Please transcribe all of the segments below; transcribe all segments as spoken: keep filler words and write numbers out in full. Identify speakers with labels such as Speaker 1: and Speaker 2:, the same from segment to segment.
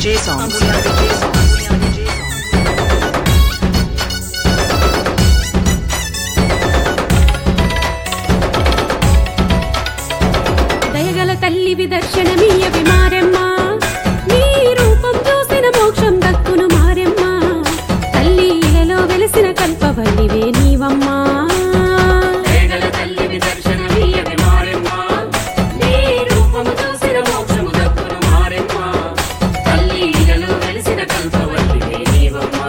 Speaker 1: J songs.
Speaker 2: దయగల తల్లివి దర్శనమీయవి మారెమ్మ, నీ రూపం చూసిన మోక్షం దక్కును మారెమ్మ. తల్లి ఇలలో వెలిసిన కల్పవల్లివే నీవమ్మా.
Speaker 3: దయగల తల్లివి దర్శనమీయవి మారెమ్మ, నీ రూపం చూసిన మోక్షం దక్కును మారెమ్మ. తల్లి ఇలలో వెలిసిన కల్పవల్లివే నీవమ్మా.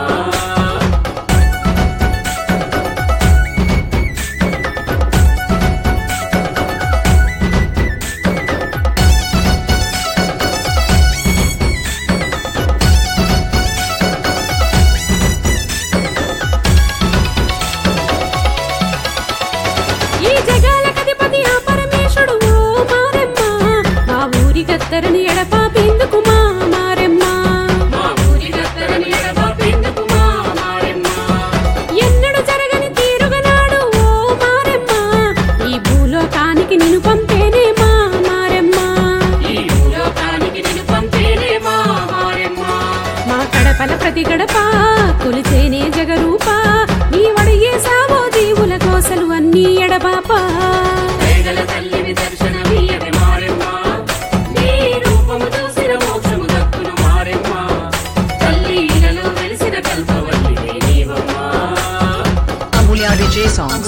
Speaker 2: ఈ జగాలకధిపతి ఆ పరమేశుడు ఓ మారెమ్మ, మా ఊరి గత్తరని ఎడపాపేందుకు మా మారెమ్మ.
Speaker 3: మా ఊరి గత్తరని ఎడబాపేందుకు మా మారెమ్మ.
Speaker 2: ఎన్నడు జరగని తీరుగనాడు ఓ మారెమ్మ, ఈ భూలోకానికి నిన్ను పంపేనే మా మారెమ్మ.
Speaker 3: ఈ భూలోకానికి నిన్ను పంపేనే మా మారెమ్మ.
Speaker 2: మా కడపల ప్రతి గడప కొలిచేనే జగరూప, నీ వడిగే సావో జీవుల కోసలు అన్నీ ఎడబాప.
Speaker 3: దయగల తల్లివి దర్శనమీయవి మారెమ్మ, నీ రూపము చూసిన మోక్షము దక్కును మారెమ్మ. తల్లి ఇలలో వెలిసిన కల్పవల్లివే నీవమ్మా.
Speaker 1: Amulya D J songs.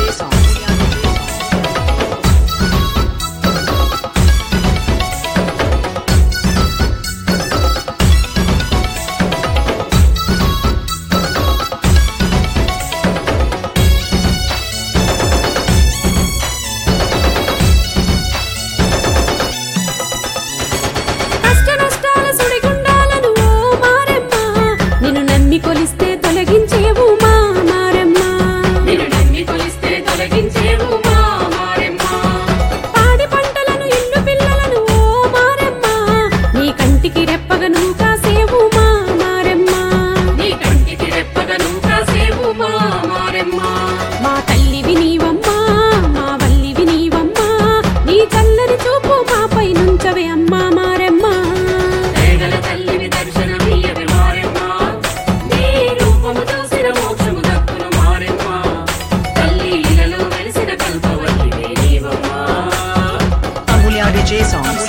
Speaker 2: కష్ట నష్టాల సుడిగుండాలను ఓ మారెమ్మ, నిన్ను నమ్మి కొలిస్తే తొలగించేవు మా మారెమ్మ.
Speaker 3: నిన్ను నమ్మి కొలిస్తే తొలగించేవు మా మారెమ్మ.
Speaker 2: పాడి పంటలను ఇల్లు పిల్లలను ఓ మారెమ్మ, నీ కంటికి రెప్పగా నువ్వు కాసేవు మా మారెమ్మ.
Speaker 3: నీ కంటికి రెప్పగా నువ్వు కాసేవు మా మారెమ్మ.
Speaker 2: మా తల్లివి నీవమ్మా, మా వల్లివి నీవమ్మా, నీ చల్లని చూపు మాపై నుంచవే అమ్మా మారెమ్మ.
Speaker 3: దయగల తల్లివి దర్శనమీయవి మారెమ్మ, నీ రూపము చూసిన మోక్షము దక్కును మారెమ్మ. తల్లి ఇలలో వెలిసిన కల్పవల్లివే నీవమ్మా.
Speaker 1: Amulya D J songs.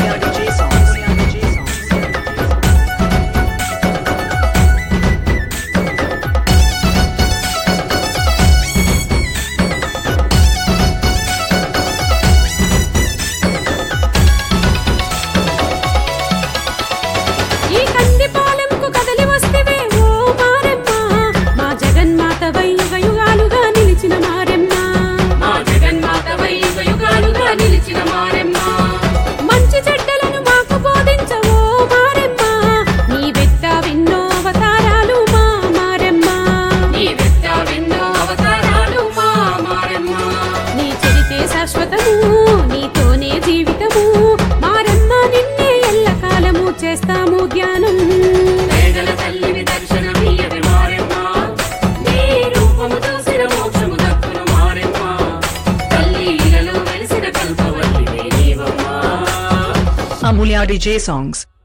Speaker 2: ఈ కందిపాలెంకు కదలి వస్తేవే ఓ మారెమ్మ, మా జగన్మాతవై యుగ యుగాలుగా నిలిచిన మారెమ్మ.
Speaker 3: మా జగన్మాతవై యుగ యుగాలుగా నిలిచిన మారెమ్మ.
Speaker 2: మంచి చెడ్డలను మాకు బోధించవో మారెమ్మ, నీ వెత్తావెన్నో అవతారాలు మా మారెమ్మ.
Speaker 3: నీ వెత్తావెన్నో అవతారాలు మా మారెమ్మ.
Speaker 2: నీ చరితే శాశ్వతము, నీతోనే జీవితము మారెమ్మ. నిన్నే ఎల్లకాలము చేస్తాము ధ్యానం.
Speaker 3: దయగల తల్లివి దర్శనమీయవి మారెమ్మ, నీ రూపము చూసిన మోక్షము దక్కును మారెమ్మ. తల్లి ఇలలో వెలిసిన కల్పవల్లివే నీవమ్మా.
Speaker 1: Amulya D J songs.